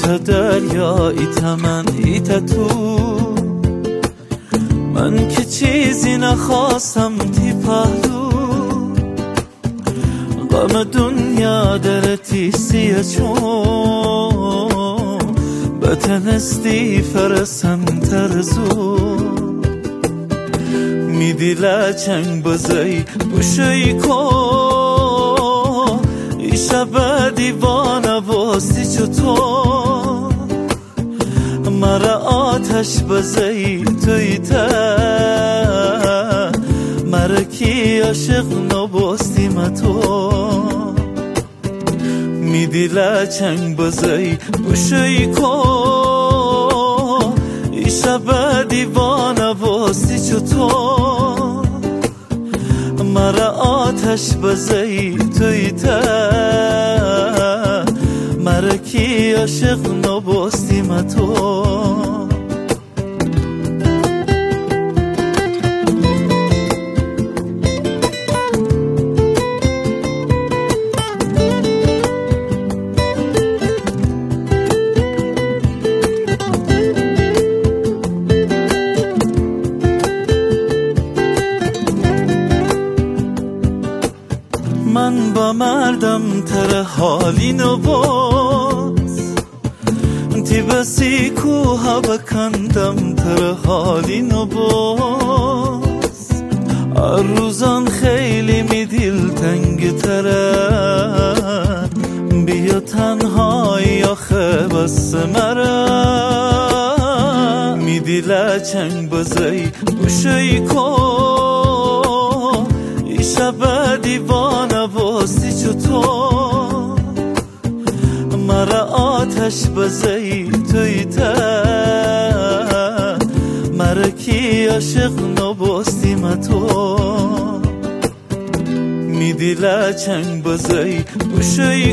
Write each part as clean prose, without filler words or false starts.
ایتا دریا ایتا من ایتا تو، من که چیزی نخواستم تی پهلو، غم دنیا درتی سیه چون بتنستی فرسم ترزو، میدی لچنگ بزی بوشی کو شب دیوانه باستی چطور، مرا آتش بزی توی ته، مرا کی عاشق نباستی متو، میدی لچنگ بزی بوشی کو شب دیوانه باستی چطور، مرا آتش بزی توی ته، مرا کی عاشق نباستی متو. من با مردم تر حالی نباز، تی بسی کوها بکندم تر حالی نباز، روزان خیلی می دل تنگ تره، بیا تنهایی آخه بس مره، می دل چنگ بزی بوشی کن شب دیوانه باستی چطور، مرا آتش بزی توی ته، مرا کی عاشق نباستی متو، میدی لچنگ بزی بوشی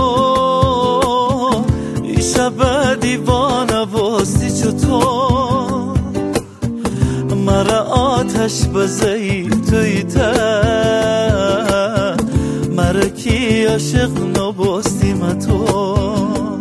کو شب دیوانه باستی چطور، مرا آتش بزی توی ته، مرا کی عاشق نباستی متو.